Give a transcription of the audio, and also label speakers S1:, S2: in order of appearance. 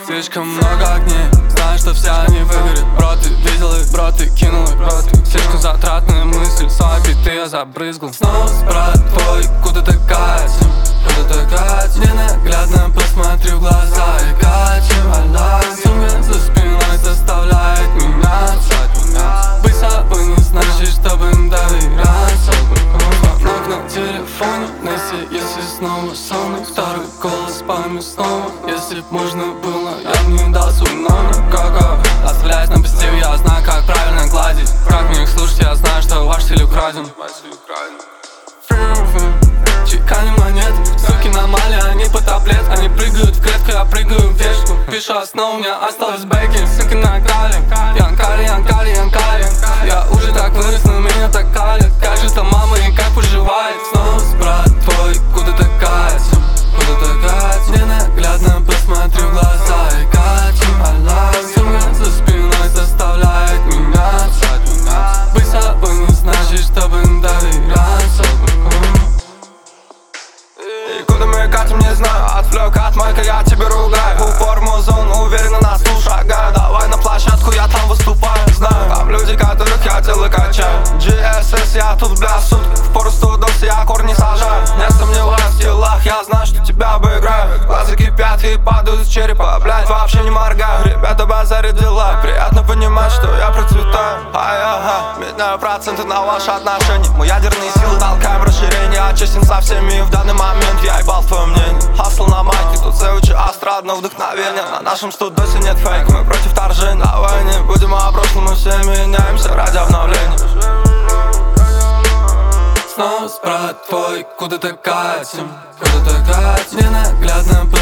S1: Слишком много огней, знаю, что все они выгорят. Бро, ты видел их, бро, ты кинул их, бро, ты. Слишком затратная мысль, свои биты я забрызгал. Снова брат твой, куда-то катим, куда-то катим. Ненаглядно посмотри в глаза и катим. Сумка за спиной заставляет меня быть собой не значит, чтобы доверяться. Звонок на телефоне, Несси, если снова сонный. Второй голос пойми снова. Если б можно было, я б не дал свой номер. Коко, оставляясь на позитиве, я знаю, как правильно гладить. Как мне их слушать, я знаю, что ваш стиль украден. Чеканим монеты, суки на мале, они по таблет. Они прыгают в клетку, я прыгаю в вешку. Пишу основу, у меня осталось бэки. Суки на кале, Янкали, Янкали, Янкали. Я уже так вырос, но меня так калит. Как же там мама и как поживает? Снова брат твой, куда-то катим, куда-то катим. Ненаглядно посмотри в глаза и катим. Сумка за спиной заставляет меня быть собой не значит, чтобы доверяться.
S2: И куда мы катим, не знаю. Отвлек от майка, я тебе ругаю. В упор музон, уверенно на стул шагаю. Давай на площадку, я там выступаю. Знаю, там люди, которых я тело качаю. GSS, я тут, бля, сутки. В пору студос, я корни сажаю. Не сомневаюсь в делах, я знаю, что тебя обыграю. Глаза кипят и падают из черепа, блядь, вообще не моргаю. Ребята базарят дела, приятно понимать, что я процветаю. Ай-ага, меняю проценты на ваши отношения. Мы ядерные силы толкаем расширение. А честен со всеми в данный момент, я ебал твое мнение. Хасл на майке, тут сэвичи, астрадно вдохновение. На нашем студосе нет фейк, мы против вторжения. Давай не будем о прошлом, мы все меняемся ради обновления.
S1: Снова брат твой, куда-то катим, куда-то катим. Ненаглядно